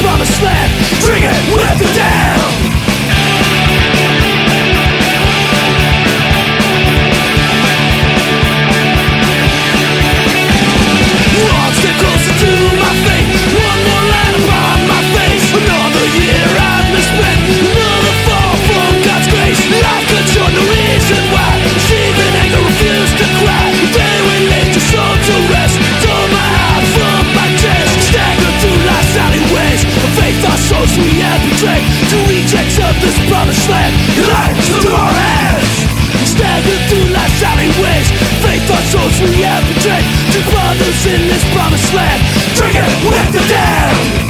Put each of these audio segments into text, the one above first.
promised land, drink it with the damned. One step closer to my fate, one more line upon my face. Another year I've misspent, another fall from God's grace. Life could show no reason why Stephen anger refused to cry. They will lay your soul to rest, tore my heart from my chest. Staggered through life's alleyways, the faith our souls we have betrayed. To rejects of this promised land, life to our hands. Staggered through life's alleyways, faith our souls we have betrayed. To brothers in this promised land, drink it with the damned.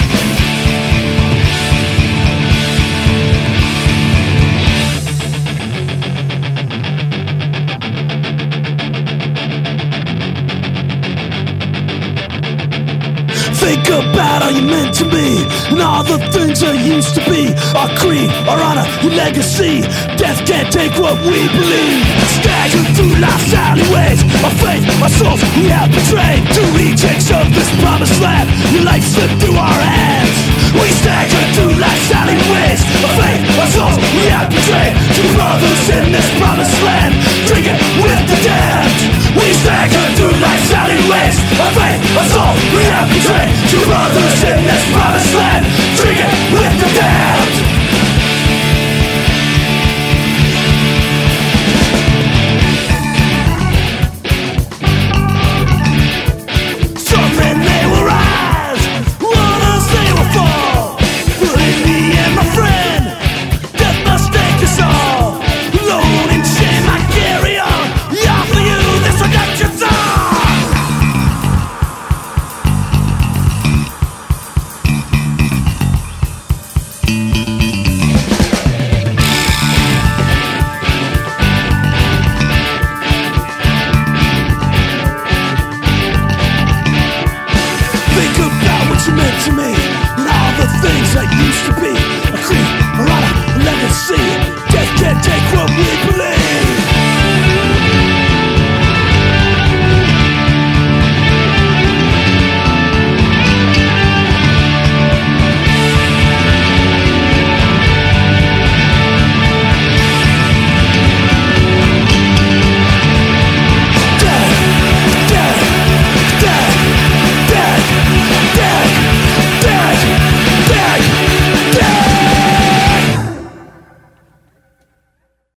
Think about how you meant to me, and all the things that used to be. Our creed, our honor, your legacy. Death can't take what we believe. Staggered through life's alleyways, our faith, our souls we have betrayed. To rejects of this promised land, your life slipped through our hands. We staggered through life's alleyways, our faith, our souls we have betrayed. To brothers in this promised land,